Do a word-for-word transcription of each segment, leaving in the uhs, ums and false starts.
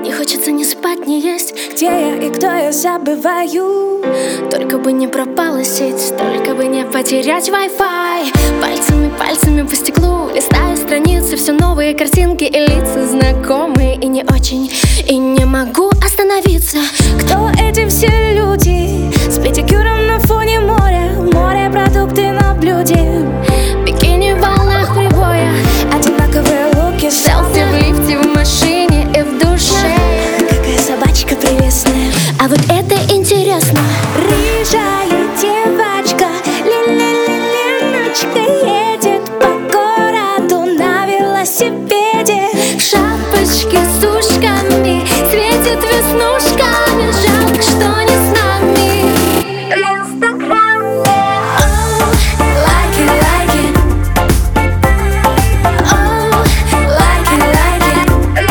Не хочется ни спать, ни есть. Где я и кто я, забываю. Только бы не пропала сеть, только бы не потерять Wi-Fi. Пальцами, пальцами по стеклу листаю страницы, все новые картинки и лица знакомые и не очень. И не могу остановиться. Кто эти все люди с педикюром на фоне моря? Море, продукты на блюде, Бикини в волнах прибоя, одинаковые луки, селфи в лифте, в машине и в душе. Какая собачка прелестная. А вот это интересно. Рыжая девочка, Леночка, едет по городу на велосипеде. Шапочки с ушками, светит веснушками. Жалко, что не с нами. Инстаграм. Oh, like it, like it. Oh, like it, like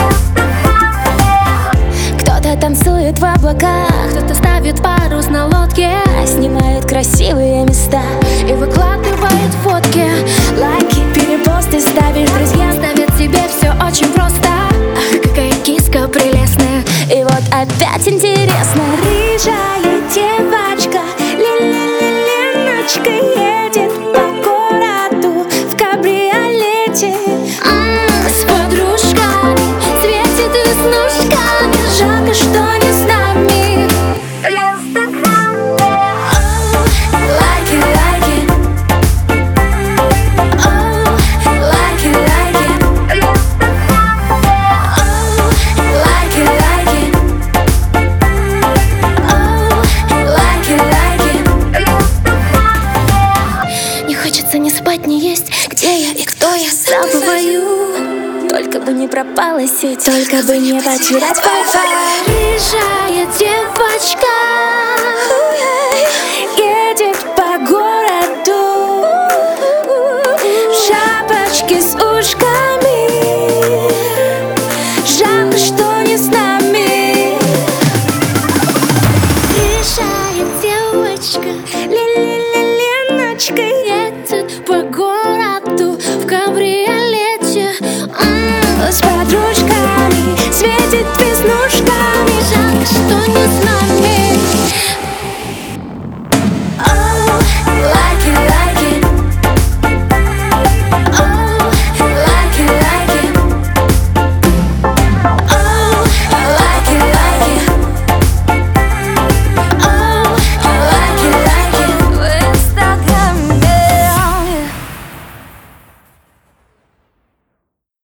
it. Кто-то танцует в облаках, Кто-то ставит парус на лодке, снимает красивые места и выкладывает фотки. лайки, перепосты ставишь, друзья Ставят себе все очень просто. Ах, какая киска прелестная. И вот опять интересно. Рыжая девочка, Леночка, едет по городу в кабриолете. М, С подружками, светит веснушками. Жалко, что не с нами. Инстаграм. Oh, like it, like it. Oh, like it, like it. Oh, like it, like it. Oh, like it, like it. Не хочется ни спать, ни есть. Где я и кто я, забываю. Только бы не пропала сеть, только бы не потерять Wi-Fi. Рыжая девочка Едет по городу в шапочке с ушками. Жалко, что не с нами. Рыжая девочка Леночка, едет по городу в кабриолете. М, с подругой.